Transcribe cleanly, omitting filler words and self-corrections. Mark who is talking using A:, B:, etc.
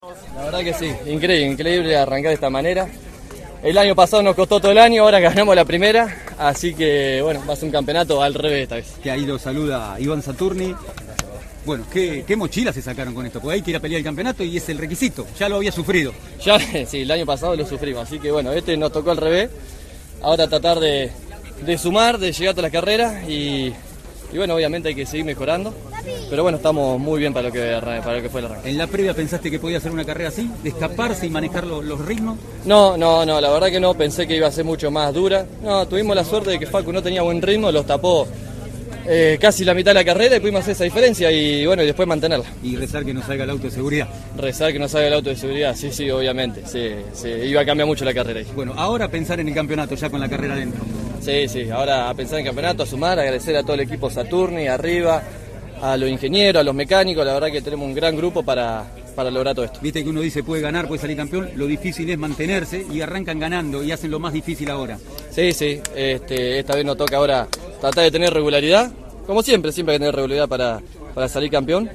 A: La verdad que sí, increíble arrancar de esta manera. El año pasado nos costó todo el año, ahora ganamos la primera, así que bueno, va a ser un campeonato al revés esta vez.
B: Que ahí lo saluda Iván Saturni. Bueno, ¿qué mochilas se sacaron con esto? Porque hay que ir a pelear el campeonato y es el requisito, ya lo había sufrido.
A: Ya, sí, el año pasado lo sufrimos, así que bueno, este nos tocó al revés. Ahora tratar de sumar, de llegar a todas las carreras y bueno, obviamente hay que seguir mejorando. Pero bueno, estamos muy bien para lo que fue el arranque.
B: ¿En la previa pensaste que podía hacer una carrera así? ¿De escaparse y manejar los ritmos?
A: No, la verdad que no, pensé que iba a ser mucho más dura. No, tuvimos la suerte de que Facu no tenía buen ritmo, los tapó casi la mitad de la carrera y pudimos hacer esa diferencia y bueno, y después mantenerla.
B: Y rezar que no salga el auto de seguridad.
A: Rezar que no salga el auto de seguridad, sí, obviamente. Sí, iba a cambiar mucho la carrera ahí.
B: Bueno, ahora pensar en el campeonato ya con la carrera dentro.
A: Sí, ahora a pensar en el campeonato, a sumar, agradecer a todo el equipo Saturni, arriba, a los ingenieros, a los mecánicos, la verdad que tenemos un gran grupo para lograr todo esto.
B: Viste que uno dice puede ganar, puede salir campeón, lo difícil es mantenerse y arrancan ganando y hacen lo más difícil ahora.
A: Sí, esta vez nos toca ahora tratar de tener regularidad, como siempre hay que tener regularidad para salir campeón.